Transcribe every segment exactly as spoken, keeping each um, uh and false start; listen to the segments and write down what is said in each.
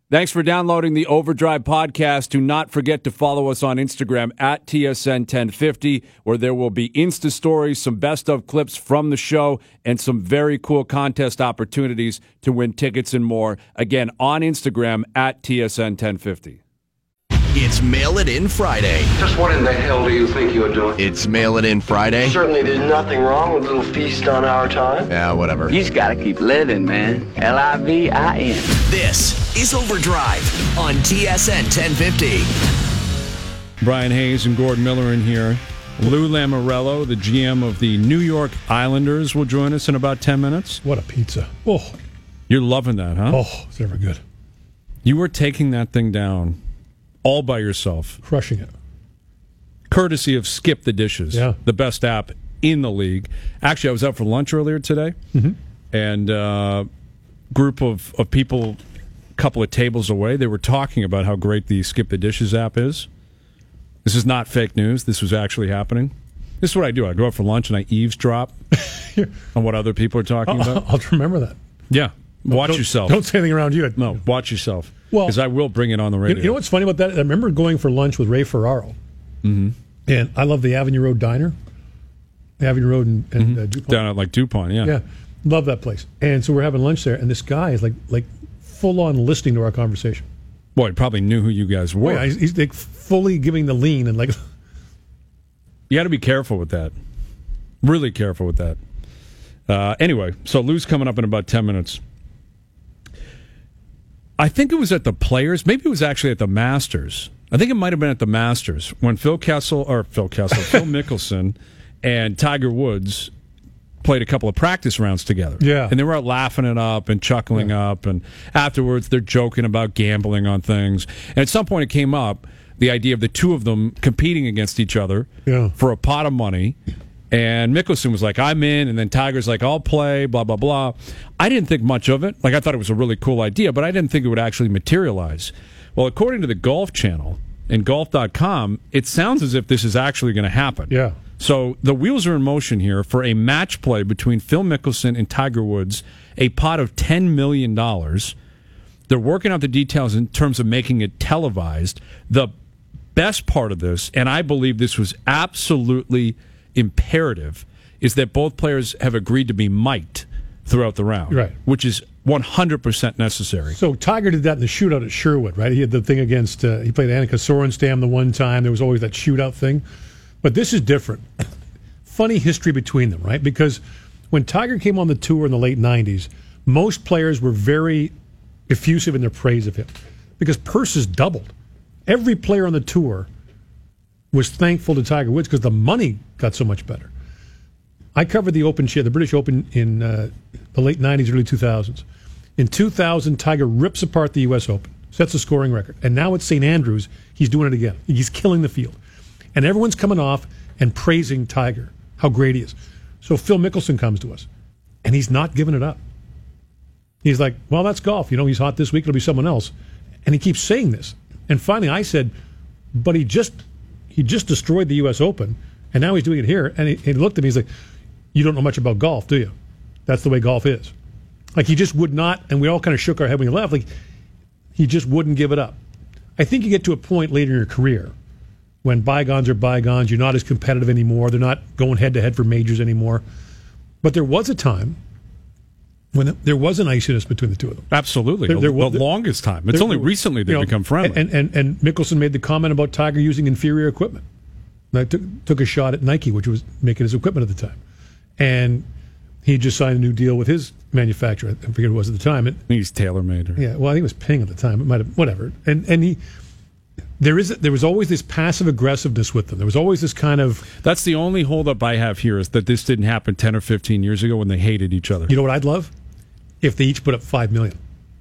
Thanks for downloading the Overdrive podcast. Do not forget to follow us on Instagram at T S N ten fifty, where there will be Insta stories, some best of clips from the show, and some very cool contest opportunities to win tickets and more. Again, on Instagram at T S N ten fifty. It's Mail It In Friday. Just what in the hell do you think you're doing? It's Mail It In Friday. Certainly there's nothing wrong with a little feast on our time. Yeah, whatever. You just gotta keep living, man. L I V I N. This is Overdrive on T S N ten fifty. Brian Hayes and Gordon Miller in here. Lou Lamoriello, the G M of the New York Islanders, will join us in about ten minutes. What a pizza. Oh. You're loving that, huh? Oh, it's never good. You were taking that thing down all by yourself. Crushing it. Courtesy of Skip the Dishes, yeah. the best app in the league. Actually, I was out for lunch earlier today, mm-hmm. and a uh, group of, of people a couple of tables away, they were talking about how great the Skip the Dishes app is. This is not fake news. This was actually happening. This is what I do. I go out for lunch and I eavesdrop on what other people are talking I'll, about. I'll remember that. Yeah. Watch don't, yourself. Don't say anything around you. No, watch yourself. Well, because I will bring it on the radio. You know what's funny about that? I remember going for lunch with Ray Ferraro. Mm-hmm. And I love the Avenue Road Diner. Avenue Road and, and mm-hmm. uh, DuPont. Down at like DuPont, yeah. Yeah. Love that place. And so we're having lunch there, and this guy is like like full on listening to our conversation. Boy, he probably knew who you guys were. Oh, yeah, he's, he's like fully giving the lean and like. You got to be careful with that. Really careful with that. Uh, anyway, so Lou's coming up in about ten minutes. I think it was at the Players. Maybe it was actually at the Masters. I think it might have been at the Masters when Phil Kessel, or Phil Kessel, Phil Mickelson and Tiger Woods played a couple of practice rounds together. Yeah. And they were out laughing it up and chuckling yeah. up. And afterwards, they're joking about gambling on things. And at some point, it came up, the idea of the two of them competing against each other yeah. for a pot of money. And Mickelson was like, I'm in. And then Tiger's like, I'll play, blah, blah, blah. I didn't think much of it. Like, I thought it was a really cool idea, but I didn't think it would actually materialize. Well, according to the Golf Channel and golf dot com, it sounds as if this is actually going to happen. Yeah. So the wheels are in motion here for a match play between Phil Mickelson and Tiger Woods, a pot of ten million dollars. They're working out the details in terms of making it televised. The best part of this, and I believe this was absolutely imperative, is that both players have agreed to be mic'd throughout the round, right? Which is one hundred percent necessary. So Tiger did that in the shootout at Sherwood, right? He had the thing against, uh, he played Annika Sorenstam the one time. There was always that shootout thing. But this is different. Funny history between them, right? Because when Tiger came on the tour in the late nineties, most players were very effusive in their praise of him because purses doubled. Every player on the tour was thankful to Tiger Woods because the money got so much better. I covered the Open, the British Open in uh, the late nineties, early two thousands. In two thousand, Tiger rips apart the U S Open, sets a scoring record. And now at Saint Andrews, he's doing it again. He's killing the field. And everyone's coming off and praising Tiger, how great he is. So Phil Mickelson comes to us, and he's not giving it up. He's like, well, that's golf. You know, he's hot this week. It'll be someone else. And he keeps saying this. And finally I said, but he just he just destroyed the U S Open, and now he's doing it here. And he, he looked at me, he's like, you don't know much about golf, do you? That's the way golf is. Like, he just would not, and we all kind of shook our head when he left, like, he just wouldn't give it up. I think you get to a point later in your career when bygones are bygones, you're not as competitive anymore, they're not going head-to-head for majors anymore. But there was a time when there was an iciness between the two of them. Absolutely. There, there, the there, longest time. It's there, only recently they've you know, become friendly. And, and, and Mickelson made the comment about Tiger using inferior equipment. And I took, took a shot at Nike, which was making his equipment at the time. And he just signed a new deal with his manufacturer. I forget who it was at the time. It, He's TaylorMade. Yeah, well, I think it was Ping at the time. It might have, whatever. And and he, there is there was always this passive aggressiveness with them. There was always this kind of. That's the only holdup I have here is that this didn't happen ten or fifteen years ago when they hated each other. You know what I'd love? If they each put up five million.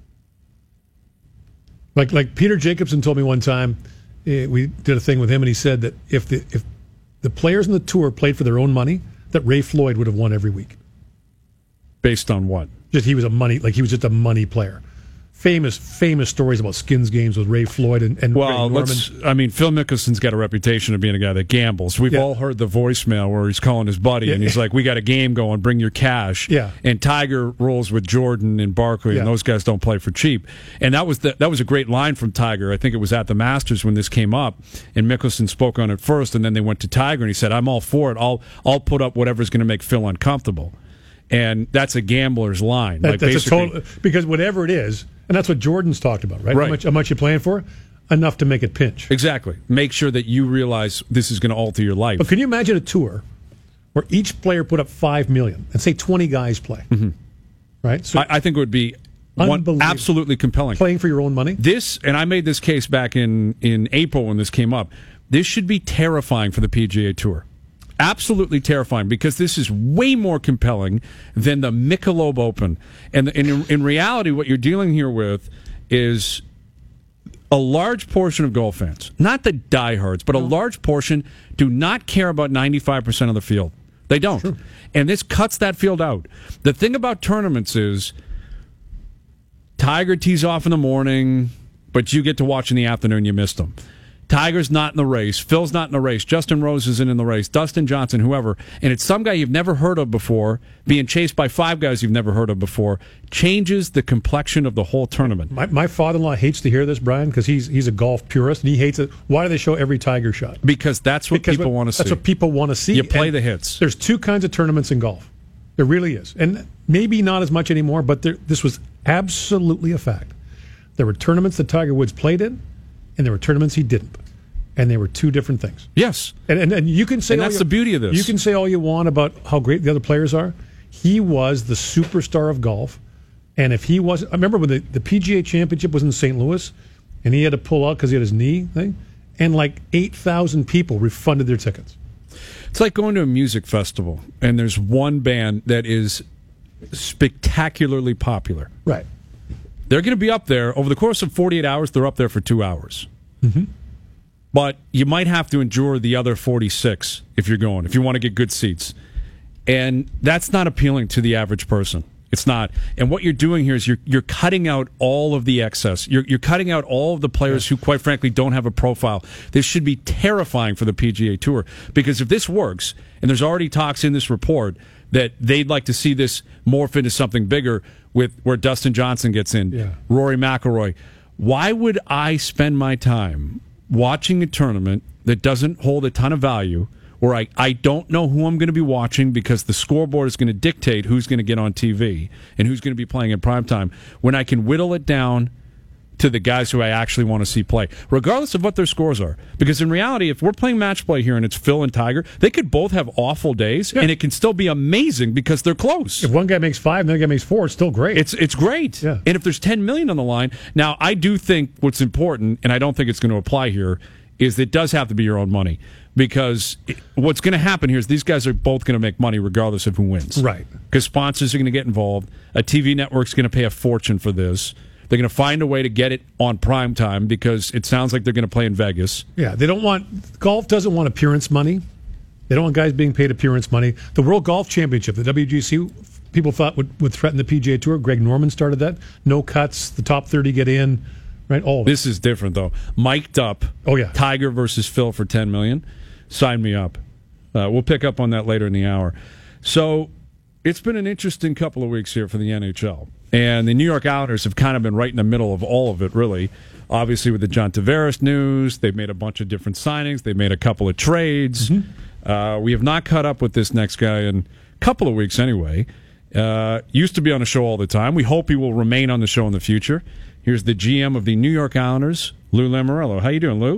Like like Peter Jacobson told me one time, eh, we did a thing with him, and he said that if the if the players on the tour played for their own money, that Ray Floyd would have won every week. Based on what? Just he was a money, like he was just a money player. famous, famous stories about skins games with Ray Floyd and, and Well, Greg Norman. let's. I mean, Phil Mickelson's got a reputation of being a guy that gambles. We've Yeah. all heard the voicemail where he's calling his buddy Yeah. and he's like, "We got a game going. Bring your cash." Yeah. And Tiger rolls with Jordan and Barkley, Yeah. and those guys don't play for cheap. And that was the, that was a great line from Tiger. I think it was at the Masters when this came up, and Mickelson spoke on it first, and then they went to Tiger, and he said, "I'm all for it. I'll I'll put up whatever's going to make Phil uncomfortable." And that's a gambler's line. That, like that's a basically, total, because whatever it is, and that's what Jordan's talked about, right? Right. How much, how much you playing for? Enough to make it pinch. exactly. Make sure that you realize this is going to alter your life. But can you imagine a tour where each player put up five million and say twenty guys play, mm-hmm. right? So I, I think it would be one, Unbelievable. absolutely compelling. playing for your own money. This, and I made this case back in, in April when this came up, this should be terrifying for the P G A Tour. Absolutely terrifying, because this is way more compelling than the Michelob Open. And, and in, in reality, what you're dealing here with is a large portion of golf fans, not the diehards, but a large portion do not care about ninety-five percent of the field. They don't. True. And this cuts that field out. The thing about tournaments is Tiger tees off in the morning, but you get to watch in the afternoon, you missed them. Tiger's not in the race. Phil's not in the race. Justin Rose isn't in the race. Dustin Johnson, whoever. And it's some guy you've never heard of before, being chased by five guys you've never heard of before, changes the complexion of the whole tournament. My, my father-in-law hates to hear this, Brian, because he's he's a golf purist, and he hates it. Why do they show every Tiger shot? Because that's what Because people want to see. That's what people want to see. You play And the hits. There's two kinds of tournaments in golf. There really is. And maybe not as much anymore, but there, this was absolutely a fact. There were tournaments that Tiger Woods played in, and there were tournaments he didn't. And they were two different things. Yes. And and, and you can say And all that's you- the beauty of this. You can say all you want about how great the other players are. He was the superstar of golf. And if he wasn't, I remember when the, the P G A Championship was in Saint Louis, and he had to pull out because he had his knee thing, and like eight thousand people refunded their tickets. It's like going to a music festival, and there's one band that is spectacularly popular. Right. They're going to be up there over the course of forty-eight hours. They're up there for two hours. Mm-hmm. But you might have to endure the other forty-six if you're going, if you want to get good seats. And that's not appealing to the average person. It's not. And what you're doing here is you're you're cutting out all of the excess. You're you're cutting out all of the players who, quite frankly, don't have a profile. This should be terrifying for the P G A Tour, because if this works, and there's already talks in this report that they'd like to see this morph into something bigger, with where Dustin Johnson gets in, Yeah. Rory McIlroy. Why would I spend my time watching a tournament that doesn't hold a ton of value, where I, I don't know who I'm going to be watching because the scoreboard is going to dictate who's going to get on T V and who's going to be playing in primetime, when I can whittle it down to the guys who I actually want to see play, regardless of what their scores are? Because in reality, if we're playing match play here and it's Phil and Tiger, they could both have awful days, Yeah. and it can still be amazing because they're close. If one guy makes five and the other guy makes four, it's still great. It's it's great. Yeah. And if there's ten million on the line, now I do think what's important, and I don't think it's going to apply here, is it does have to be your own money, because it, what's going to happen here is these guys are both going to make money regardless of who wins. Right. Because sponsors are going to get involved. A T V network's going to pay a fortune for this. They're going to find a way to get it on prime time, because it sounds like they're going to play in Vegas. Yeah, they don't want golf doesn't want appearance money. They don't want guys being paid appearance money. The World Golf Championship, the W G C, people thought would, would threaten the P G A Tour. Greg Norman started that. No cuts. The top thirty get in. Right. All of it. This is different, though. Mic'd up. Oh, yeah. Tiger versus Phil for ten million dollars. Sign me up. Uh, we'll pick up on that later in the hour. So it's been an interesting couple of weeks here for the N H L. And the New York Islanders have kind of been right in the middle of all of it, really. Obviously, with the John Tavares news, they've made a bunch of different signings. They've made a couple of trades. Mm-hmm. Uh, we have not caught up with this next guy in a couple of weeks anyway. Uh, used to be on the show all the time. We hope he will remain on the show in the future. Here's the G M of the New York Islanders, Lou Lamoriello. How you doing, Lou?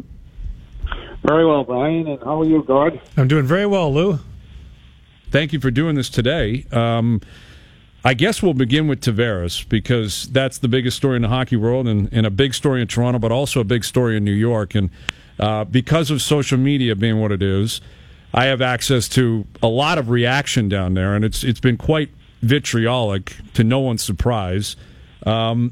Very well, Brian. And how are you, God? I'm doing very well, Lou. Thank you for doing this today. Um, I guess we'll begin with Tavares, because that's the biggest story in the hockey world, and, and a big story in Toronto, but also a big story in New York. And uh, because of social media being what it is, I have access to a lot of reaction down there, and it's it's been quite vitriolic, to no one's surprise. Um,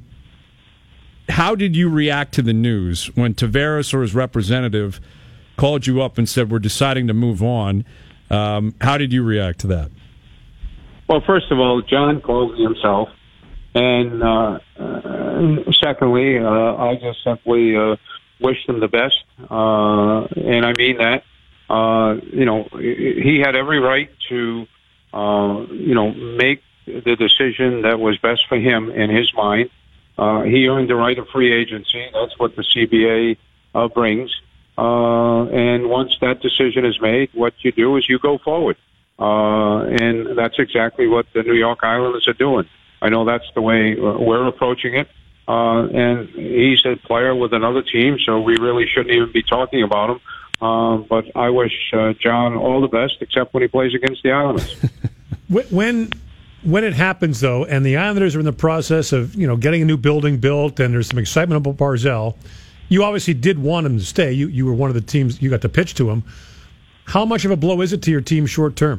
how did you react to the news when Tavares or his representative called you up and said, we're deciding to move on? Um, how did you react to that? Well, first of all, John called me himself, And uh, uh, secondly, uh, I just simply uh, wish them the best, uh, and I mean that. Uh, you know, he had every right to, uh, you know, make the decision that was best for him in his mind. Uh, he earned the right of free agency. That's what the C B A uh, brings. Uh, and once that decision is made, what you do is you go forward. Uh, and that's exactly what the New York Islanders are doing. I know that's the way we're approaching it. Uh, and he's a player with another team, so we really shouldn't even be talking about him. Uh, but I wish uh, John all the best, except when he plays against the Islanders. when when it happens, though, and the Islanders are in the process of, you know, getting a new building built, and there's some excitement about Barzal, you obviously did want him to stay. You you were one of the teams, you got to pitch to him. How much of a blow is it to your team short term?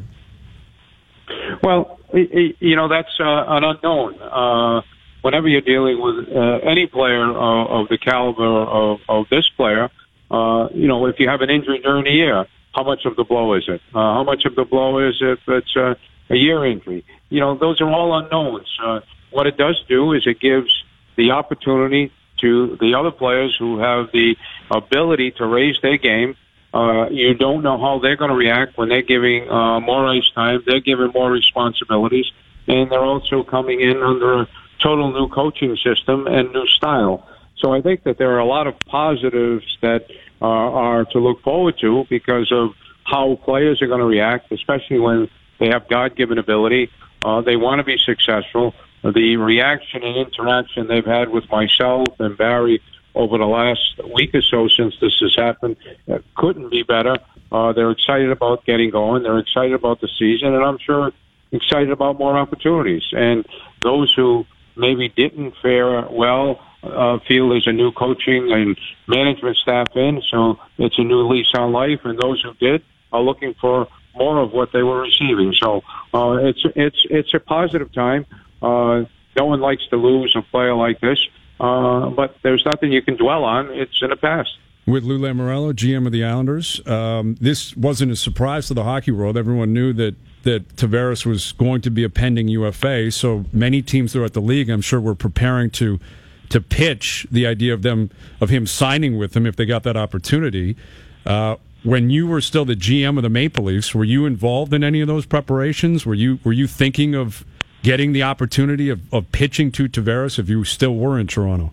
Well, you know, that's uh, an unknown. Uh, whenever you're dealing with uh, any player of, of the caliber of, of this player, uh, you know, if you have an injury during the year, how much of the blow is it? Uh, how much of the blow is it if it's uh, a year injury? You know, those are all unknowns. Uh, what it does do is it gives the opportunity to the other players who have the ability to raise their game. Uh, you don't know how they're going to react when they're giving uh, more ice time. They're given more responsibilities, and they're also coming in under a total new coaching system and new style. So I think that there are a lot of positives that uh, are to look forward to because of how players are going to react, especially when they have God-given ability. Uh, they want to be successful. The reaction and interaction they've had with myself and Barry over the last week or so since this has happened uh, couldn't be better. Uh, they're excited about getting going. They're excited about the season, and I'm sure excited about more opportunities. And those who maybe didn't fare well uh, feel there's a new coaching and management staff in, so it's a new lease on life. And those who did are looking for more of what they were receiving. So uh, it's it's it's a positive time. Uh, no one likes to lose a player like this. Uh, but there's nothing you can dwell on. It's in the past. With Lou Lamoriello, G M of the Islanders, um, this wasn't a surprise to the hockey world. Everyone knew that, that Tavares was going to be a pending U F A, so many teams throughout the league, I'm sure, were preparing to to pitch the idea of them of him signing with them if they got that opportunity. Uh, when you were still the G M of the Maple Leafs, were you involved in any of those preparations? Were you were you thinking of getting the opportunity of, of pitching to Tavares if you still were in Toronto?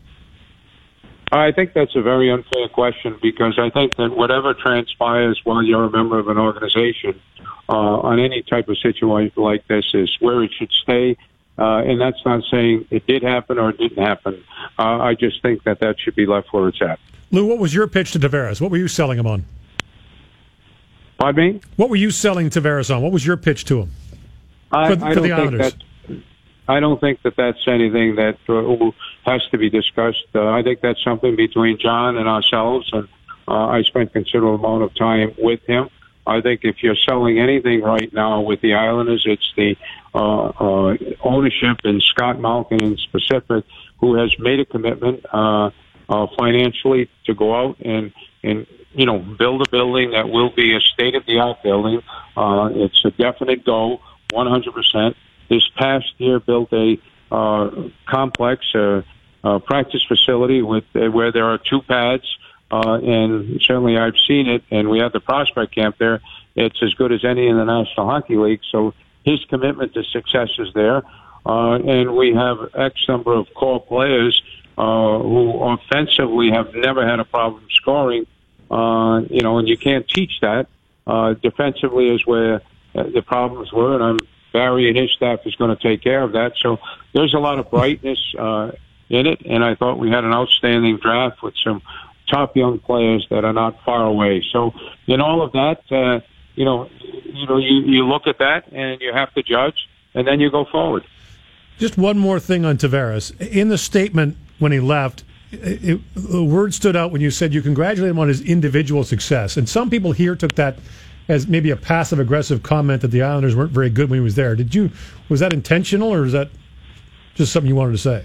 I think that's a very unfair question because I think that whatever transpires while you're a member of an organization uh, on any type of situation like this is where it should stay. Uh, and that's not saying it did happen or it didn't happen. Uh, I just think that that should be left where it's at. Lou, what was your pitch to Tavares? What were you selling him on? Pardon me? What were you selling Tavares on? What was your pitch to him? I, for, I for don't the think Islanders? that. I don't think that that's anything that uh, has to be discussed. Uh, I think that's something between John and ourselves, and uh, I spent considerable amount of time with him. I think if you're selling anything right now with the Islanders, it's the uh, uh, ownership and Scott Malkin in specific, who has made a commitment uh, uh, financially to go out and, and you know build a building that will be a state-of-the-art building. Uh, it's a definite go, one hundred percent. This past year, built a uh, complex uh, uh, practice facility with uh, where there are two pads, uh, and certainly I've seen it. And we have the prospect camp there. It's as good as any in the National Hockey League. So his commitment to success is there, uh, and we have X number of core players uh, who offensively have never had a problem scoring. Uh, you know, and you can't teach that. Uh, defensively is where uh, the problems were, and I'm. Barry and his staff is going to take care of that. So there's a lot of brightness uh, in it, and I thought we had an outstanding draft with some top young players that are not far away. So in all of that, uh, you know, you know, you, you look at that and you have to judge, and then you go forward. Just one more thing on Tavares. In the statement when he left, it, it, the word stood out when you said you congratulate him on his individual success, and some people here took that as maybe a passive-aggressive comment that the Islanders weren't very good when he was there. Did you? Was that intentional, or is that just something you wanted to say?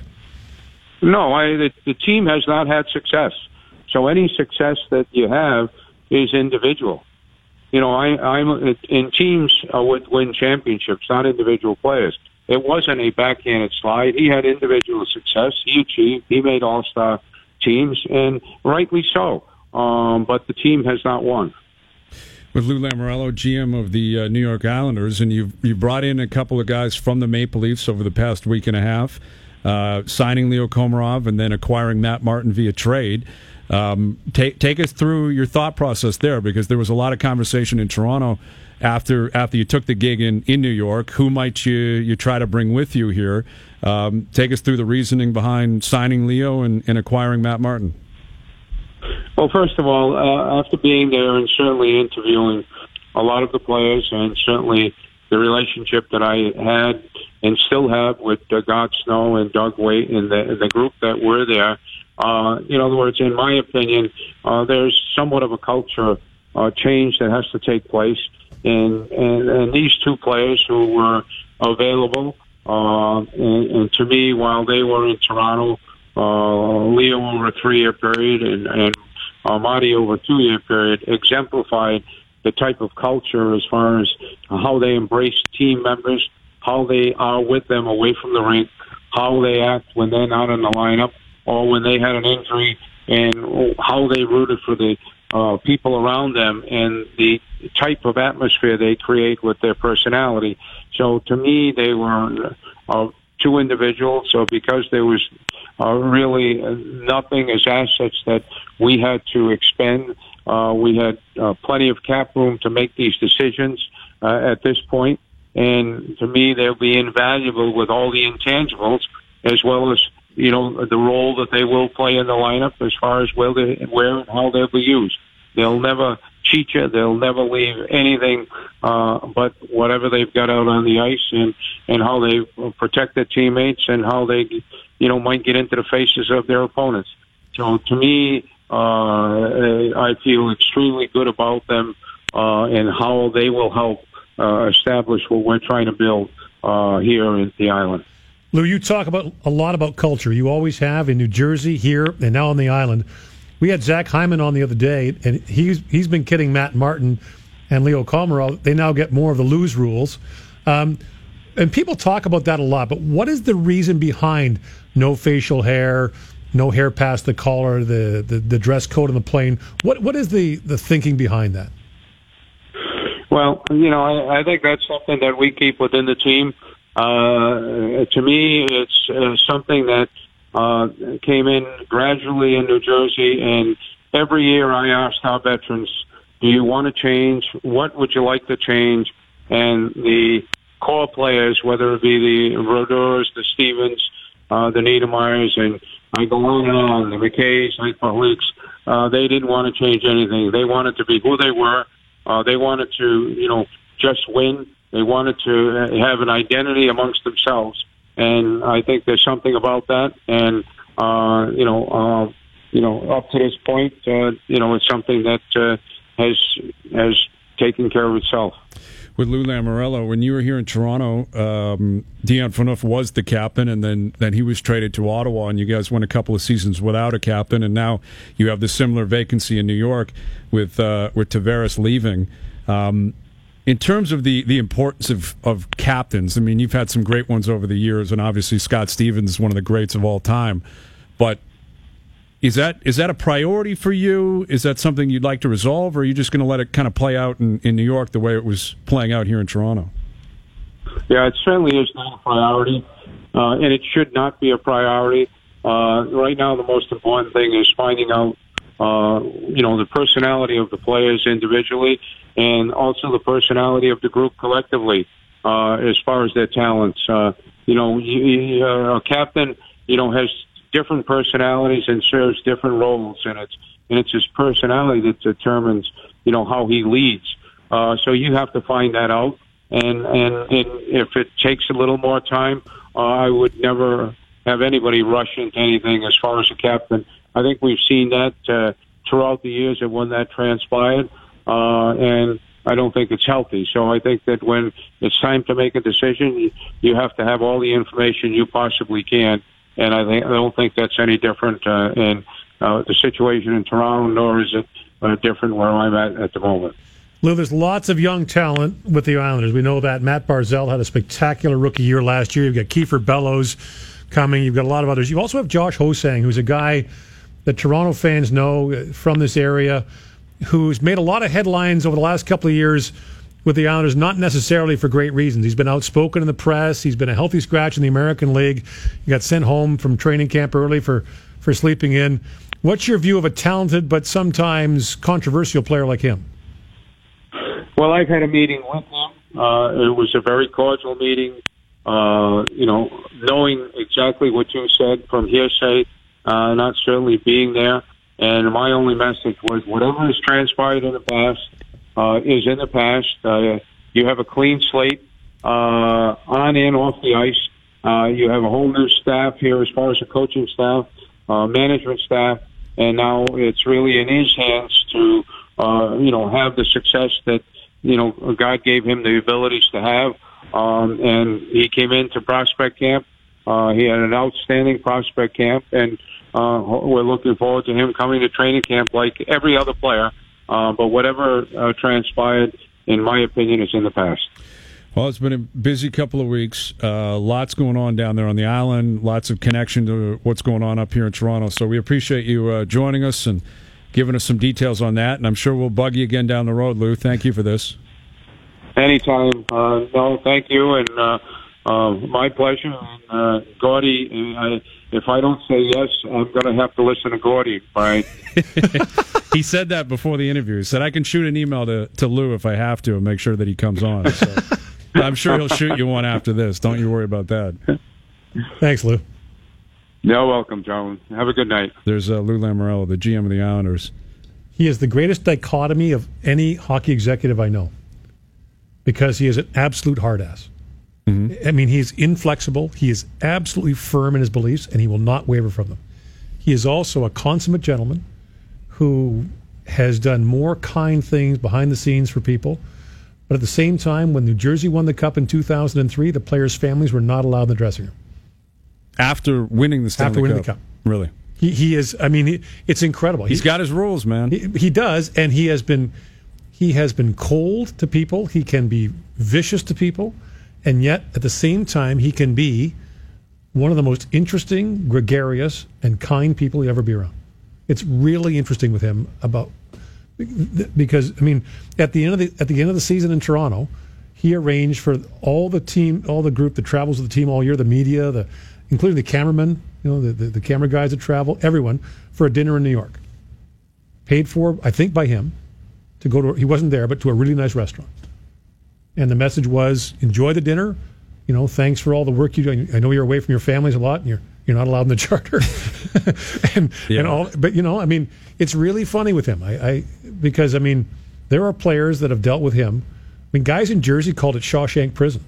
No, I, the, the team has not had success. So any success that you have is individual. You know, I, I'm in teams uh, would win championships, not individual players. it wasn't a backhanded slide. He had individual success. He achieved. He made all-star teams, and rightly so. Um, but the team has not won. With Lou Lamoriello, G M of the uh, New York Islanders, and you've, you brought in a couple of guys from the Maple Leafs over the past week and a half, uh, signing Leo Komarov and then acquiring Matt Martin via trade. Um, take, take us through your thought process there, because there was a lot of conversation in Toronto after after you took the gig in, in New York. Who might you, you try to bring with you here? Um, take us through the reasoning behind signing Leo and, and acquiring Matt Martin. Well, first of all, uh, after being there and certainly interviewing a lot of the players, and certainly the relationship that I had and still have with uh, God Snow and Doug Waite and the, the group that were there, uh, in other words, in my opinion, uh, there's somewhat of a culture uh, change that has to take place. And, and, and these two players who were available, uh, and, and to me, while they were in Toronto, Uh, Leo over a three-year period and, and uh, Marty over a two-year period exemplified the type of culture as far as how they embrace team members, how they are with them away from the rink, how they act when they're not in the lineup or when they had an injury, and how they rooted for the uh, people around them and the type of atmosphere they create with their personality. So to me, they were uh, two individuals. So because there was Uh, really uh, nothing as assets that we had to expend. Uh, we had uh, plenty of cap room to make these decisions uh, at this point. And to me, they'll be invaluable with all the intangibles, as well as, you know, the role that they will play in the lineup as far as where, they, where and how they'll be used. They'll never cheat you. They'll never leave anything uh, but whatever they've got out on the ice, and, and how they protect their teammates and how they, you know, might get into the faces of their opponents. So to me, uh, I feel extremely good about them uh, and how they will help uh, establish what we're trying to build uh, here in the island. Lou, you talk about a lot about culture. You always have in New Jersey, here, and now on the island. We had Zach Hyman on the other day, and he's he's been kidding Matt Martin and Leo Komarov. They now get more of the lose rules. Um, and people talk about that a lot, but what is the reason behind no facial hair, no hair past the collar, the, the, the dress code on the plane? What What is the, the thinking behind that? Well, you know, I, I think that's something that we keep within the team. Uh, to me, it's uh, something that uh, came in gradually in New Jersey, and every year I asked our veterans, do you want to change? What would you like to change? And the core players, whether it be the Rodeurs, the Stevens, uh, the Niedermeyers, and I go on and on, the McKays, the Pahliks, uh, they didn't want to change anything. They wanted to be who they were. Uh, they wanted to, you know, just win. They wanted to have an identity amongst themselves, and I think there's something about that. And uh, you know, uh, you know, up to this point, uh, you know, it's something that uh, has has taken care of itself. With Lou Lamoriello, when you were here in Toronto, um, Dion Phaneuf was the captain, and then, then he was traded to Ottawa, and you guys went a couple of seasons without a captain, and now you have the similar vacancy in New York with uh, with Tavares leaving. Um, in terms of the, the importance of, of captains, I mean, you've had some great ones over the years, and obviously Scott Stevens is one of the greats of all time, but Is that is that a priority for you? Is that something you'd like to resolve, or are you just going to let it kind of play out in, in New York the way it was playing out here in Toronto? Yeah, it certainly is not a priority, uh, and it should not be a priority. Uh, right now, the most important thing is finding out, uh, you know, the personality of the players individually, and also the personality of the group collectively, uh, as far as their talents. Uh, you know, you, uh, a captain, you know, has different personalities and serves different roles, and it's and it's his personality that determines, you know, how he leads. Uh, so you have to find that out, and and, and if it takes a little more time, uh, I would never have anybody rush into anything as far as a captain. I think we've seen that uh, throughout the years of when that transpired, uh, and I don't think it's healthy. So I think that when it's time to make a decision, you have to have all the information you possibly can. And I think I don't think that's any different uh, in uh, the situation in Toronto, nor is it uh, different where I'm at at the moment. Lou, there's lots of young talent with the Islanders. We know that. Matt Barzal had a spectacular rookie year last year. You've got Kiefer Bellows coming. You've got a lot of others. You also have Josh Hosang, who's a guy that Toronto fans know from this area, who's made a lot of headlines over the last couple of years with the Islanders, not necessarily for great reasons. He's been outspoken in the press. He's been a healthy scratch in the American League. He got sent home from training camp early for, for sleeping in. What's your view of a talented but sometimes controversial player like him? Well, I've had a meeting with him. Uh, it was a very cordial meeting. Uh, you know, knowing exactly what you said from hearsay, uh, not certainly being there. And my only message was whatever has transpired in the past uh, is in the past. Uh, you have a clean slate uh, on and off the ice. Uh, you have a whole new staff here as far as the coaching staff, uh, management staff, and now it's really in his hands to, uh, you know, have the success that, you know, God gave him the abilities to have. Um, and he came into prospect camp. Uh, he had an outstanding prospect camp, and uh, we're looking forward to him coming to training camp like every other player. Uh, but whatever uh, transpired, in my opinion, is in the past. Well, it's been a busy couple of weeks. Uh, lots going on down there on the island. Lots of connection to what's going on up here in Toronto. So we appreciate you uh, joining us and giving us some details on that. And I'm sure we'll bug you again down the road, Lou. Thank you for this. Anytime. Uh, no, thank you, and uh, uh, my pleasure. And, uh, Gordy, I, if I don't say yes, I'm going to have to listen to Gordy. Right? He said that before the interview. He said, I can shoot an email to, to Lou if I have to and make sure that he comes on. So I'm sure he'll shoot you one after this. Don't you worry about that. Thanks, Lou. You're welcome, John. Have a good night. There's uh, Lou Lamoriello, the G M of the Islanders. He is the greatest dichotomy of any hockey executive I know, because he is an absolute hard ass. Mm-hmm. I mean, he's inflexible. He is absolutely firm in his beliefs, and he will not waver from them. He is also a consummate gentleman who has done more kind things behind the scenes for people. But at the same time, when New Jersey won the Cup in two thousand three, the players' families were not allowed in the dressing room. After winning the Stanley After winning Cup. the Cup. Really? He, he is, I mean, he, it's incredible. He's he, got his rules, man. He, he does, and he has been he has been cold to people. He can be vicious to people, and yet at the same time, he can be one of the most interesting, gregarious, and kind people you ever be around. It's really interesting with him about because I mean, at the end of the at the end of the season in Toronto, he arranged for all the team, all the group that travels with the team all year, the media, the including the cameramen, you know, the, the, the camera guys that travel, everyone, for a dinner in New York. Paid for, I think, by him to go to. He wasn't there, but to a really nice restaurant. And the message was, enjoy the dinner. You know, thanks for all the work you do. I know you're away from your families a lot, and you're you're not allowed in the charter. and yeah. and all, but you know, I mean, it's really funny with him. I, I because I mean, there are players that have dealt with him. I mean, guys in Jersey called it Shawshank Prison.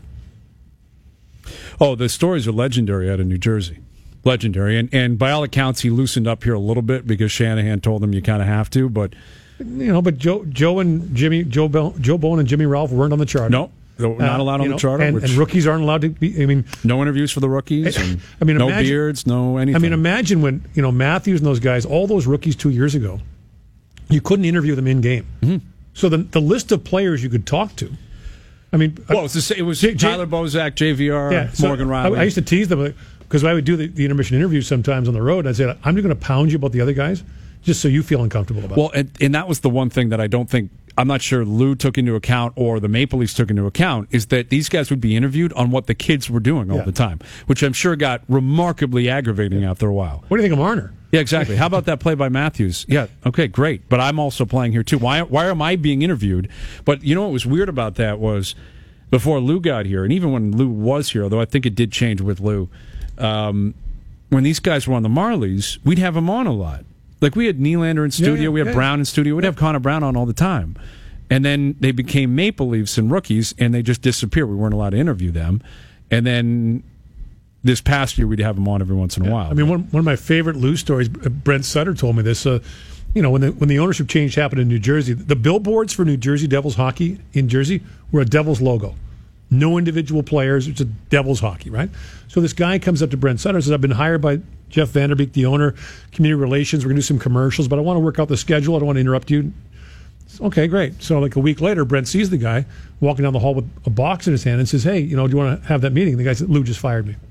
Oh, the stories are legendary out of New Jersey. Legendary. And and by all accounts, he loosened up here a little bit because Shanahan told him you kind of have to. But you know, but Joe, Joe and Jimmy, Joe, Bell, Joe Bowen and Jimmy Ralph weren't on the charter. No, they're not allowed uh, on know, the charter. And, which, and rookies aren't allowed to be. I mean, no interviews for the rookies. And I mean, no imagine, beards, no anything. I mean, imagine when you know Matthews and those guys, all those rookies two years ago, you couldn't interview them in game. Mm-hmm. So the the list of players you could talk to. I mean, well, it was, it was J- Tyler Bozak, J V R, yeah, so Morgan Riley. I, I used to tease them because I would do the, the intermission interviews sometimes on the road. And I'd say, I'm just going to pound you about the other guys just so you feel uncomfortable about well, it. Well, and, and that was the one thing that I don't think, I'm not sure Lou took into account or the Maple Leafs took into account, is that these guys would be interviewed on what the kids were doing all yeah. the time, which I'm sure got remarkably aggravating yeah. after a while. What do you think of Marner? Yeah, exactly. How about that play by Matthews? Yeah, okay, great. But I'm also playing here, too. Why, why am I being interviewed? But you know what was weird about that was before Lou got here, and even when Lou was here, although I think it did change with Lou, um, when these guys were on the Marlies, we'd have them on a lot. Like, we had Nylander in studio, yeah, yeah, we had yeah, Brown in studio, we'd yeah. have Connor Brown on all the time. And then they became Maple Leafs and rookies, and they just disappeared. We weren't allowed to interview them. And then this past year, we'd have them on every once in a yeah. while. I mean, one, one of my favorite Lou stories, Brent Sutter told me this, uh, you know, when the when the ownership change happened in New Jersey, the billboards for New Jersey Devils hockey in Jersey were a Devils logo. No individual players. It's a Devils hockey, right? So this guy comes up to Brent Sutter and says, I've been hired by Jeff Vanderbeek, the owner, community relations. We're going to do some commercials, but I want to work out the schedule. I don't want to interrupt you. Okay, great. So like a week later, Brent sees the guy walking down the hall with a box in his hand and says, hey, you know, do you want to have that meeting? The guy said, Lou just fired me.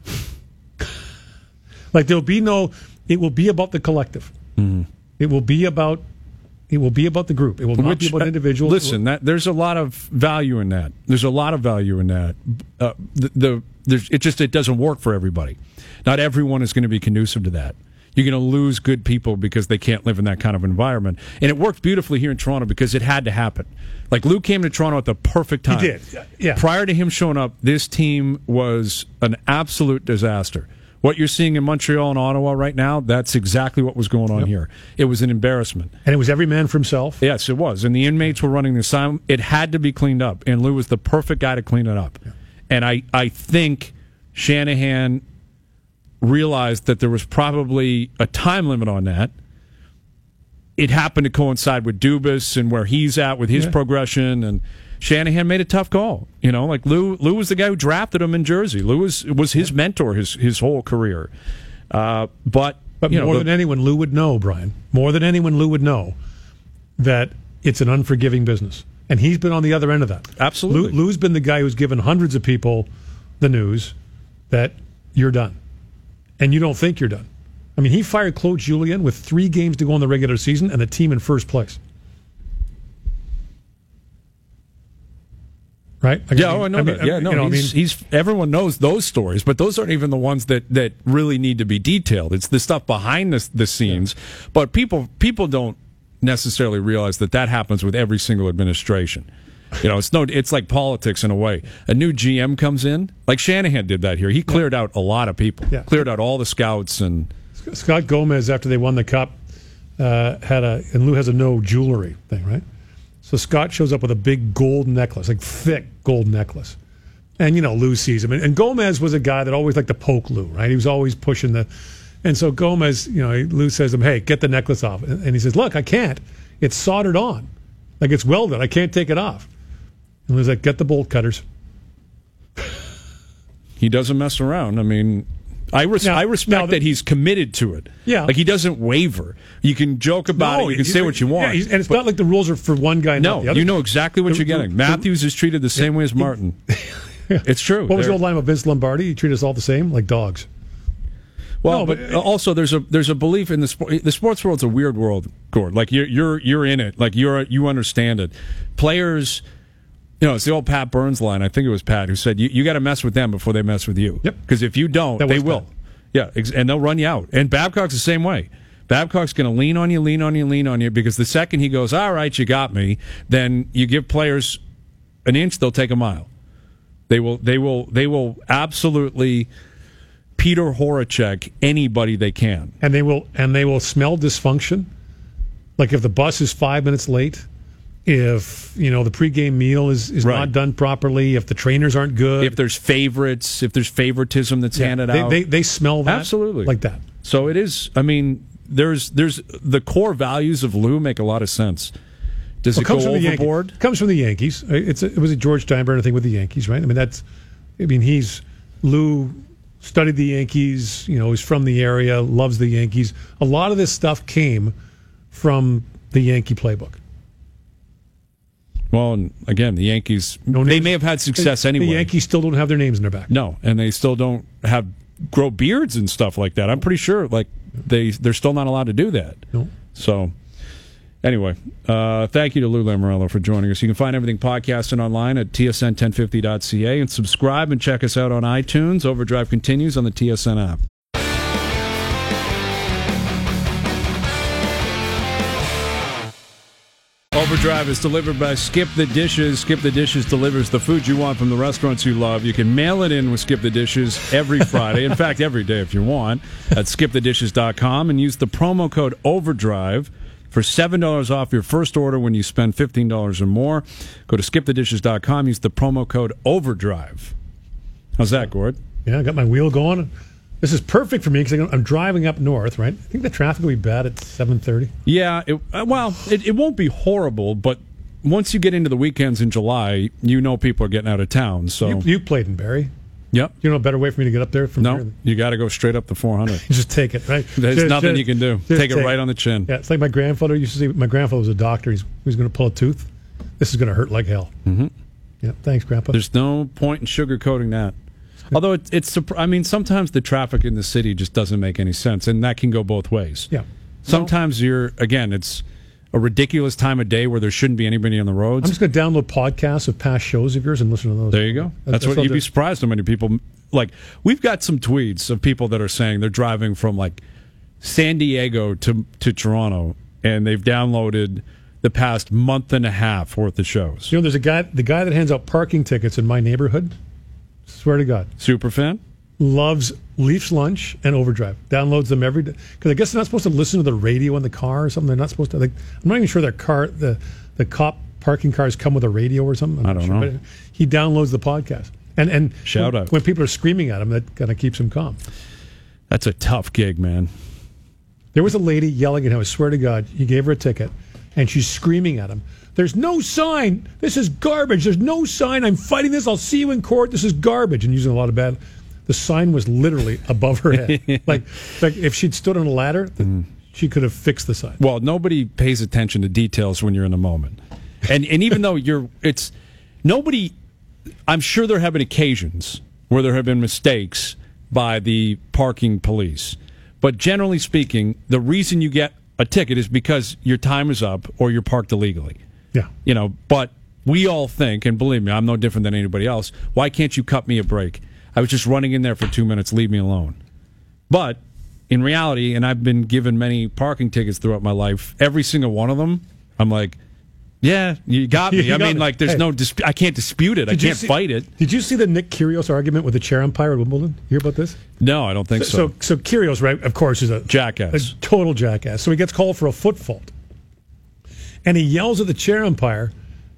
Like there'll be no, it will be about the collective. Mm-hmm. It will be about, it will be about the group. It will not Which, be about individuals. Uh, listen, that, there's a lot of value in that. There's a lot of value in that. Uh, the, the there's, it just it doesn't work for everybody. Not everyone is going to be conducive to that. You're going to lose good people because they can't live in that kind of environment. And it worked beautifully here in Toronto because it had to happen. Like Lou came to Toronto at the perfect time. He did. Yeah. Prior to him showing up, this team was an absolute disaster. What you're seeing in Montreal and Ottawa right now, that's exactly what was going on Yep. here. It was an embarrassment. And it was every man for himself. Yes, it was. And the inmates were running the asylum. It had to be cleaned up. And Lou was the perfect guy to clean it up. Yeah. And I, I think Shanahan realized that there was probably a time limit on that. It happened to coincide with Dubas and where he's at with his yeah. progression, and Shanahan made a tough call. You know, like Lou, Lou was the guy who drafted him in Jersey. Lou was, was his mentor his his whole career. Uh, but but you more know, than the, anyone, Lou would know, Brian. More than anyone, Lou would know that it's an unforgiving business, and he's been on the other end of that. Absolutely, Lou, Lou's been the guy who's given hundreds of people the news that you're done, and you don't think you're done. I mean, he fired Claude Julien with three games to go in the regular season and the team in first place. Right? Like, yeah, I, mean, oh, I know I mean, that. Yeah, no, you know, he's, I mean, he's everyone knows those stories, but those aren't even the ones that, that really need to be detailed. It's the stuff behind the, the scenes. Yeah. But people people don't necessarily realize that that happens with every single administration. You know, it's no, it's like politics in a way. A new G M comes in, like Shanahan did that here. He cleared yeah. out a lot of people. Yeah. Cleared out all the scouts and Scott Gomez, after they won the cup, uh, had a and Lou has a no jewelry thing, right? So Scott shows up with a big gold necklace, like thick gold necklace. And, you know, Lou sees him. And, and Gomez was a guy that always liked to poke Lou, right? He was always pushing the... And so Gomez, you know, Lou says to him, hey, get the necklace off. And, and he says, look, I can't. It's soldered on. Like, it's welded. I can't take it off. And Lou's like, get the bolt cutters. He doesn't mess around. I mean... I, res- now, I respect now the, that he's committed to it. Yeah. Like, he doesn't waver. You can joke about no, it. You can say what you want. Yeah, and it's not like the rules are for one guy and no, not the other. You know exactly what the, you're getting. The, Matthews is treated the same way as Martin. Yeah. It's true. What was They're, the old line of Vince Lombardi? He treated us all the same, like dogs. Well, no, but, but also there's a there's a belief in the sport. The sports world's a weird world, Gord. Like you're you're you're in it. Like you're you understand it. Players... You know, it's the old Pat Burns line. I think it was Pat who said, you, you got to mess with them before they mess with you. Yep. Because if you don't, that they will. Pat. Yeah, ex- and they'll run you out. And Babcock's the same way. Babcock's going to lean on you, lean on you, lean on you, because the second he goes, all right, you got me, then you give players an inch, they'll take a mile. They will They will. They will absolutely Peter Horacek anybody they can. And they will and they will smell dysfunction. Like if the bus is five minutes late, if you know the pregame meal is, is right. not done properly, if the trainers aren't good, if there's favorites, if there's favoritism that's yeah, handed they, out, they they smell that absolutely like that. So it is. I mean, there's there's the core values of Lou make a lot of sense. Does well, it go comes overboard? It comes from the Yankees. It's a, it was a George Steinbrenner thing with the Yankees, right? I mean that's. I mean he's Lou studied the Yankees. You know, he's from the area, loves the Yankees. A lot of this stuff came from the Yankee playbook. Well, and again, the Yankees, no they may have had success the, anyway. The Yankees still don't have their names in their back. No, and they still don't have grow beards and stuff like that. I'm pretty sure like they, they're still not allowed to do that. No. So, anyway, uh, thank you to Lou Lamoriello for joining us. You can find everything podcasting online at T S N ten fifty dot C A and subscribe and check us out on iTunes. Overdrive continues on the T S N app. Overdrive is delivered by Skip the Dishes. Skip the Dishes delivers the food you want from the restaurants you love. You can mail it in with Skip the Dishes every Friday. In fact, every day if you want, at skip the dishes dot com and use the promo code OVERDRIVE for seven dollars off your first order when you spend fifteen dollars or more. Go to skip the dishes dot com, use the promo code OVERDRIVE. How's that, Gord? Yeah, I got my wheel going. This is perfect for me because I'm driving up north, right? I think the traffic will be bad at seven thirty. Yeah, it, uh, well, it, it won't be horrible, but once you get into the weekends in July, you know people are getting out of town. So You, you played in Barrie. Yep. You know a better way for me to get up there from No, here? you got to go straight up the four hundred. Just take it, right? There's Just- nothing just- you can do. just Take it right on the chin. Yeah, it's like my grandfather used to say. My grandfather was a doctor. He's, he was going to pull a tooth. This is going to hurt like hell. Mm-hmm. Yeah, thanks, Grandpa. There's no point in sugarcoating that. Although it, it's, surp- I mean, sometimes the traffic in the city just doesn't make any sense, and that can go both ways. Yeah. Sometimes you're, again, it's a ridiculous time of day where there shouldn't be anybody on the roads. I'm just going to download podcasts of past shows of yours and listen to those. There you go. That's, what I'll you'd do. be surprised how many people, like, we've got some tweets of people that are saying they're driving from, like, San Diego to, to Toronto, and they've downloaded the past month and a half worth of shows. You know, there's a guy, the guy that hands out parking tickets in my neighborhood. Swear to God, Super fan? loves Leafs Lunch and Overdrive. Downloads them every day because I guess they're not supposed to listen to the radio in the car or something. They're not supposed to. Like, I'm not even sure their car, the the cop parking cars come with a radio or something. I'm I not don't sure, know. but he downloads the podcast and and Shout when, out. when people are screaming at him, that kind of keeps him calm. That's a tough gig, man. There was a lady yelling at him. I swear to God, he gave her a ticket, and she's screaming at him. There's no sign. This is garbage. There's no sign. I'm fighting this. I'll see you in court. This is garbage. And using a lot of bad. The sign was literally above her head. like, like if she'd stood on a ladder, the, she could have fixed the sign. Well, nobody pays attention to details when you're in the moment. And and even though you're, it's, nobody, I'm sure there have been occasions where there have been mistakes by the parking police. But generally speaking, the reason you get a ticket is because your time is up or you're parked illegally. Yeah. You know, but we all think, and believe me, I'm no different than anybody else, why can't you cut me a break? I was just running in there for two minutes, leave me alone. But in reality, and I've been given many parking tickets throughout my life, every single one of them, I'm like, yeah, you got me. You I got mean, me. like, there's Hey. no, disp- I can't dispute it. I Did you can't see- fight it. Did you see the Nick Kyrgios argument with the chair umpire at Wimbledon? You hear about this? No, I don't think so. So, so Kyrgios, right, of course, is a Jackass. a total jackass. So he gets called for a foot fault. And he yells at the chair umpire,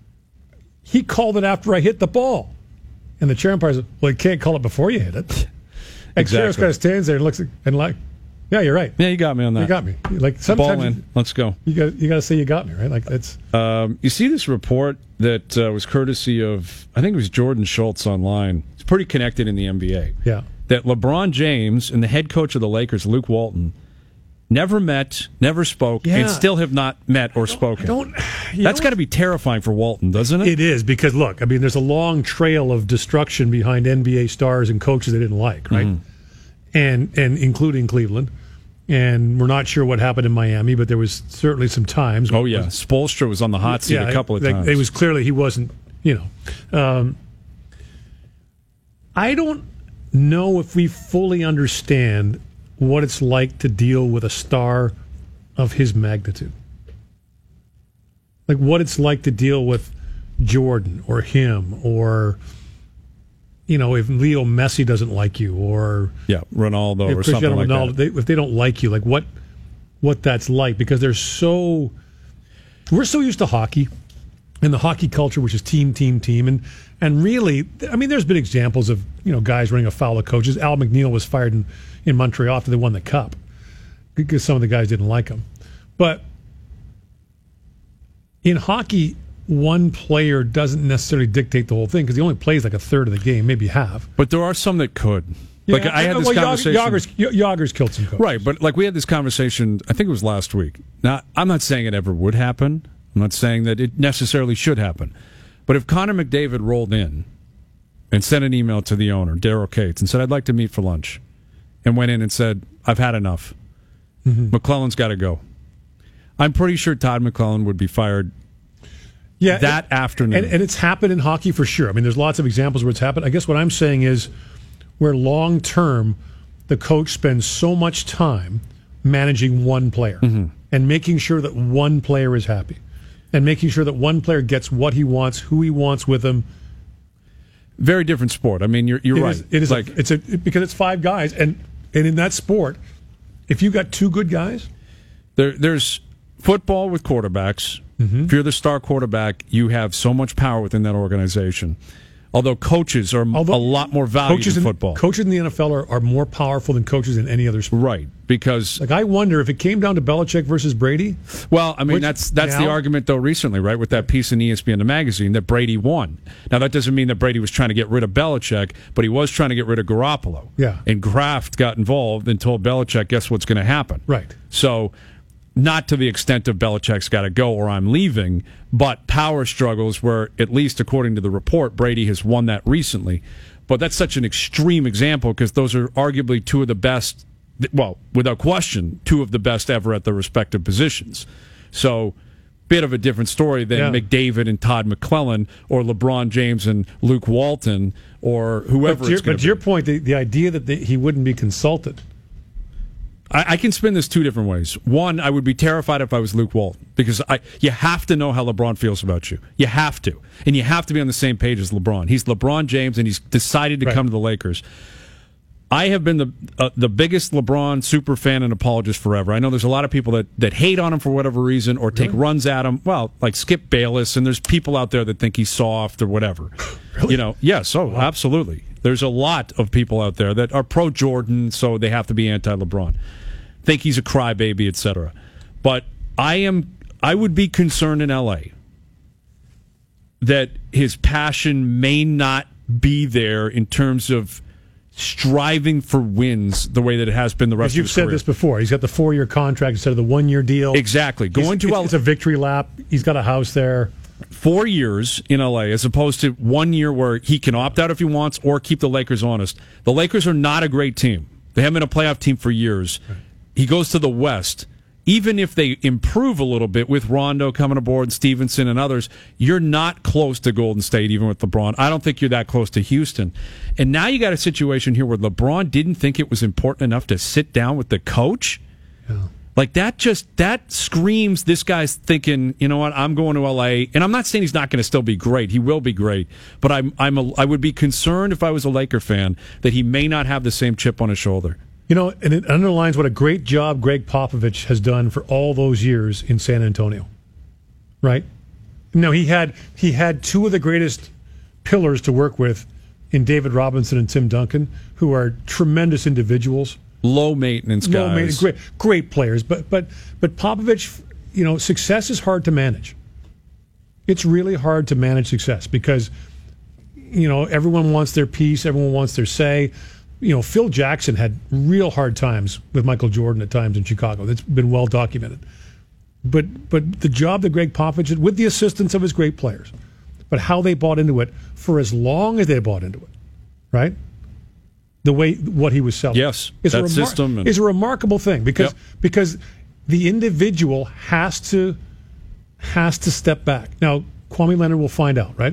he called it after I hit the ball. And the chair umpire says, well, you can't call it before you hit it. And Kyrgios Exactly. kind of stands there and looks and like, yeah, you're right. Yeah, you got me on that. You got me. Like Ball sometimes in. Let's go. you got you got to say you got me, right? Like that's Um, you see this report that uh, was courtesy of, I think it was Jordan Schultz online. It's pretty connected in the N B A. yeah. That LeBron James and the head coach of the Lakers, Luke Walton, never met, never spoke, Yeah. and still have not met or spoken. Don't you That's know got to be terrifying for Walton, doesn't it? It is because look, I mean, there's a long trail of destruction behind N B A stars and coaches they didn't like, right? Mm-hmm. And and including Cleveland. And we're not sure what happened in Miami, but there was certainly some times. Oh, yeah. Spoelstra was on the hot seat a couple of like, times. It was clearly he wasn't, you know. Um, I don't know if we fully understand what it's like to deal with a star of his magnitude. Like what it's like to deal with Jordan or him or, you know, if Leo Messi doesn't like you or yeah, Ronaldo if or something Cristiano like Ronaldo, that. they, if they don't like you, like what what that's like because they're so we're so used to hockey and the hockey culture, which is team, team, team, and and really, I mean, there's been examples of you know guys running afoul of coaches. Al McNeil was fired in, in Montreal after they won the cup because some of the guys didn't like him, but in hockey, one player doesn't necessarily dictate the whole thing because he only plays like a third of the game, maybe half. But there are some that could. Like I had this well, conversation. Yager's, Yager's killed some coaches. Right, but like we had this conversation, I think it was last week. Now, I'm not saying it ever would happen. I'm not saying that it necessarily should happen. But if Connor McDavid rolled in and sent an email to the owner, Daryl Cates, and said, I'd like to meet for lunch, and went in and said, I've had enough. Mm-hmm. McClellan's got to go. I'm pretty sure Todd McClellan would be fired yeah, that it, afternoon. And, and it's happened in hockey for sure. I mean, there's lots of examples where it's happened. I guess what I'm saying is where long term the coach spends so much time managing one player mm-hmm. and making sure that one player is happy and making sure that one player gets what he wants, who he wants with him. Very different sport. I mean, you're you're it right. Is, it is like a, it's a because it's five guys, and and in that sport, if you got two good guys, there there's football with quarterbacks. Mm-hmm. If you're the star quarterback, you have so much power within that organization. Although coaches are Although a lot more valued coaches in in football. Coaches in the N F L are, are more powerful than coaches in any other sport. Right, because Like, I wonder if it came down to Belichick versus Brady. well, I mean Which- that's that's the now- argument though recently, right, with that piece in E S P N the magazine that Brady won. Now that doesn't mean that Brady was trying to get rid of Belichick, but he was trying to get rid of Garoppolo. Yeah. And Kraft got involved and told Belichick, guess what's going to happen? Right. So, not to the extent of Belichick's got to go or I'm leaving, but power struggles where, at least according to the report, Brady has won that recently. But that's such an extreme example because those are arguably two of the best, well, without question, two of the best ever at their respective positions. So, bit of a different story than Yeah. McDavid and Todd McClellan or LeBron James and Luke Walton or whoever But to your, it's going but to to your be. point, the, the idea that the, he wouldn't be consulted. I, I can spin this two different ways. One, I would be terrified if I was Luke Walton because I, you have to know how LeBron feels about you. You have to. And you have to be on the same page as LeBron. He's LeBron James, and he's decided to Right. come to the Lakers. I have been the uh, the biggest LeBron super fan and apologist forever. I know there's a lot of people that, that hate on him for whatever reason or take runs at him. Well, like Skip Bayless, and there's people out there that think he's soft or whatever. Really? You know, yes, oh, absolutely. There's a lot of people out there that are pro Jordan, so they have to be anti LeBron. Think he's a crybaby, et cetera. But I am I would be concerned in L A that his passion may not be there in terms of striving for wins the way that it has been the rest As you've of his said career. this before, he's got the four-year contract instead of the one-year deal. Exactly. He's- Going to it's, L A it's a victory lap. He's got a house there. four years in L A as opposed to one year where he can opt out if he wants or keep the Lakers honest. The Lakers are not a great team. They haven't been a playoff team for years. He goes to the West. Even if they improve a little bit with Rondo coming aboard, Stevenson and others, you're not close to Golden State, even with LeBron. I don't think you're that close to Houston. And now you got a situation here where LeBron didn't think it was important enough to sit down with the coach. Yeah. Like that just that screams this guy's thinking, you know what, I'm going to L A, and I'm not saying he's not going to still be great. He will be great, but I'm I'm a, I would be concerned if I was a Laker fan that he may not have the same chip on his shoulder. You know, and it underlines what a great job Greg Popovich has done for all those years in San Antonio. Right? No, he had he had two of the greatest pillars to work with in David Robinson and Tim Duncan, who are tremendous individuals. Low maintenance guys. No, I mean, great, great players, but but but Popovich, you know, success is hard to manage. It's really hard to manage success because, you know, everyone wants their piece, everyone wants their say. You know, Phil Jackson had real hard times with Michael Jordan at times in Chicago. That's been well documented. But but the job that Greg Popovich did, with the assistance of his great players, but how they bought into it for as long as they bought into it, right? The way what he was selling, Yes, is that a remar- system and- is a remarkable thing because Yep. because the individual has to has to step back. Now, Kwame Leonard will find out, right?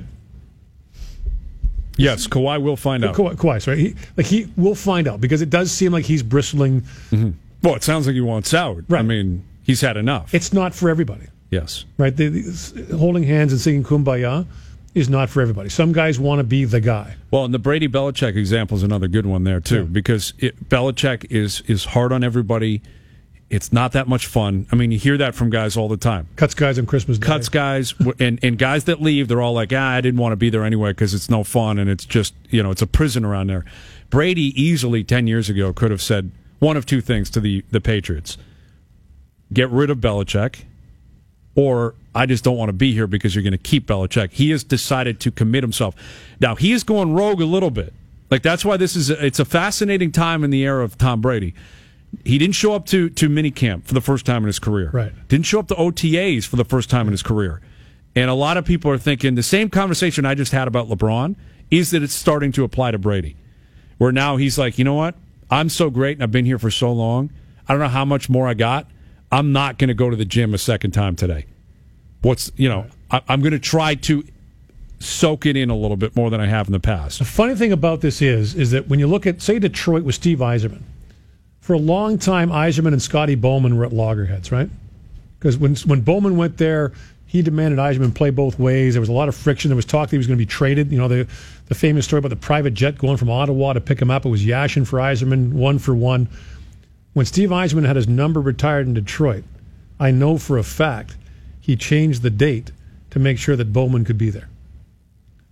Yes, Kawhi will find out. Ka- Kawhi, right? He, like he will find out because it does seem like he's bristling. Well, it sounds like he wants out. Right. I mean, he's had enough. It's not for everybody, yes. right? The, the, holding hands and singing "Kumbaya" is not for everybody. Some guys want to be the guy. Well, and the Brady Belichick example is another good one there too, Yeah. because it, Belichick is is hard on everybody. It's not that much fun. I mean, you hear that from guys all the time. Cuts guys on Christmas Day. Cuts guys, w- and and guys that leave, they're all like, ah, I didn't want to be there anyway because it's no fun and it's just, you know, it's a prison around there. Brady easily ten years ago could have said one of two things to the the Patriots: get rid of Belichick, or I just don't want to be here because you're going to keep Belichick. He has decided to commit himself. Now, he is going rogue a little bit. Like, that's why this is, a, it's a fascinating time in the era of Tom Brady. He didn't show up to, to minicamp for the first time in his career. Right. Didn't show up to O T As for the first time in his career. And a lot of people are thinking the same conversation I just had about LeBron is that it's starting to apply to Brady. Where now he's like, you know what? I'm so great and I've been here for so long. I don't know how much more I got. I'm not going to go to the gym a second time today. What's, you know, I, I'm going to try to soak it in a little bit more than I have in the past. The funny thing about this is, is that when you look at, say, Detroit with Steve Yzerman, for a long time, Yzerman and Scotty Bowman were at loggerheads, right? Because when when Bowman went there, he demanded Yzerman play both ways. There was a lot of friction. There was talk that he was going to be traded. You know, the the famous story about the private jet going from Ottawa to pick him up. It was Yashin for Yzerman, one for one. When Steve Yzerman had his number retired in Detroit, I know for a fact he changed the date to make sure that Bowman could be there.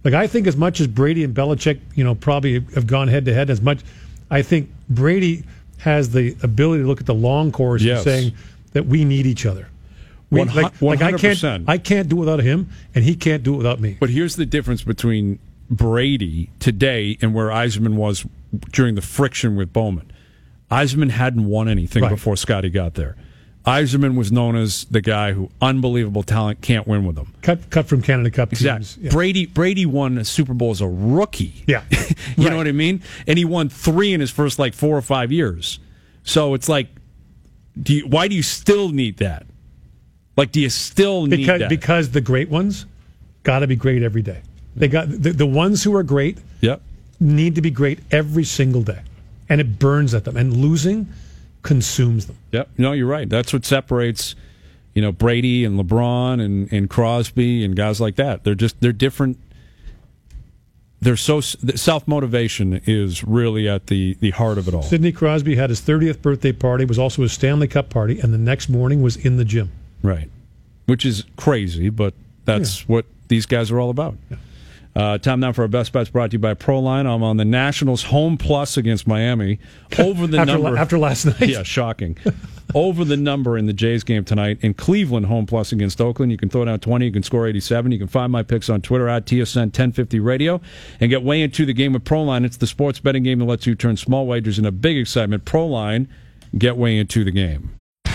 Like, I think as much as Brady and Belichick, you know, probably have gone head to head, as much, I think Brady has the ability to look at the long course Yes. and saying that we need each other. We, One hu- like, like I one hundred can't, percent. I can't do it without him, and he can't do it without me. But here's the difference between Brady today and where Eisenman was during the friction with Bowman. Eisenman hadn't won anything Right. before Scotty got there. Eisenman was known as the guy who unbelievable talent can't win with him. Cut, cut from Canada Cup Exactly. teams. Yeah. Brady Brady won a Super Bowl as a rookie. Yeah. you Right. know what I mean? And he won three in his first like four or five years. So it's like, do you, why do you still need that? Like, do you still need because that? because the great ones got to be great every day. They got the, the ones who are great Yep. need to be great every single day, and it burns at them. And losing consumes them. Yep. No, you're right. That's what separates, you know, Brady and LeBron and, and Crosby and guys like that. They're just they're different. They're so self motivation is really at the, the heart of it all. Sidney Crosby had his thirtieth birthday party, was also his Stanley Cup party, and the next morning was in the gym. Right. Which is crazy, but that's yeah. what these guys are all about. Yeah. Uh, time now for our best bets, brought to you by Proline. I'm on the Nationals home plus against Miami. Over the after, number la- after last night. Yeah, shocking. Over the number in the Jays game tonight. In Cleveland, home plus against Oakland. You can throw down twenty. You can score eighty-seven. You can find my picks on Twitter at T S N ten fifty Radio and get way into the game with Proline. It's the sports betting game that lets you turn small wagers into big excitement. Proline, get way into the game.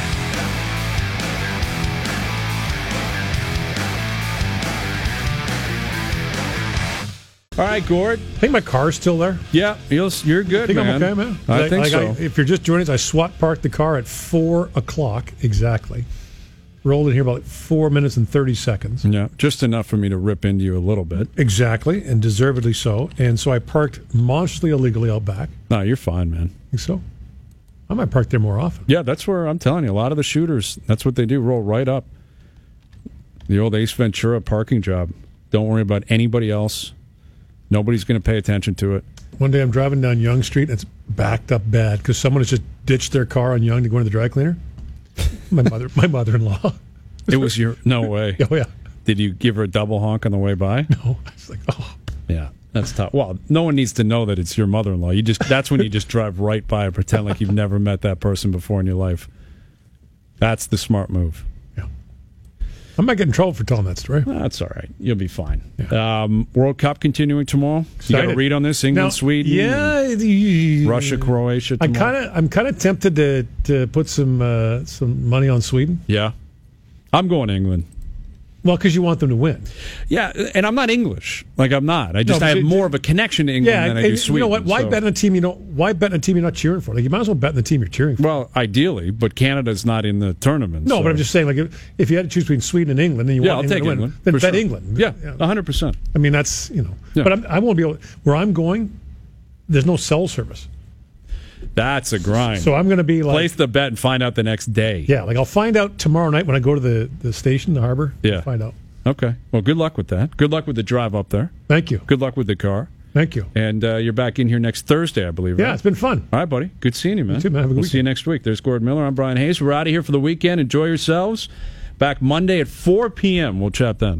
All right, Gord. I think my car's still there. Yeah, you're, you're good, I think man. I'm okay, man. I like, think like so. I, if you're just joining us, I SWAT parked the car at four o'clock exactly. Rolled in here about four minutes and thirty seconds. Yeah, just enough for me to rip into you a little bit. Exactly, and deservedly so. And so I parked monstrously illegally out back. No, you're fine, man. Think so? I might park there more often. Yeah, that's where I'm telling you. A lot of the shooters, that's what they do. Roll right up. The old Ace Ventura parking job. Don't worry about anybody else. Nobody's going to pay attention to it. One day I'm driving down Yonge Street and it's backed up bad because someone has just ditched their car on Yonge to go into the dry cleaner. My mother, my mother-in-law. It was your no way. Oh yeah. Did you give her a double honk on the way by? No. I was like, oh. Yeah, that's tough. Well, no one needs to know that it's your mother-in-law. You just that's when you just drive right by and pretend like you've never met that person before in your life. That's the smart move. Yeah. I might get in trouble for telling that story. That's all right. You'll be fine. Yeah. Um, World Cup continuing tomorrow. You got to read on this? England, now, Sweden, yeah, the, Russia, Croatia. I tomorrow. kind of, I'm kind of tempted to to put some uh, some money on Sweden. Yeah, I'm going England. Well, because you want them to win. Yeah, and I'm not English. Like I'm not. I just No, I have you- more of a connection to England Yeah, than I and do Sweden. you know what? Why so- bet on a team you don't? Why bet on a team you're not cheering for? Like you might as well bet on the team you're cheering for. Well, ideally, but Canada's not in the tournament. No, so- but I'm just saying, like if, if you had to choose between Sweden and England, and you Yeah, I'll want take England to England. win, then for bet sure. England. Yeah, You know, one hundred percent. I mean, that's you know. Yeah. But I'm, I won't be able. Where I'm going, there's no cell service, That's a grind. so I'm going to be like, Place the bet and find out the next day. yeah, like I'll find out tomorrow night when I go to the the station, the harbor. Yeah. I'll find out. Okay. Well, good luck with that. Good luck with the drive up there. Thank you. Good luck with the car. Thank you. And uh, you're back in here next Thursday, I believe. Yeah, right? it's been fun. All right, buddy. Good seeing you, man. You too, man. Have a good we'll see you weekend. next week. There's Gord Miller. I'm Brian Hayes. We're out of here for the weekend. Enjoy yourselves. Back Monday at four p.m. We'll chat then.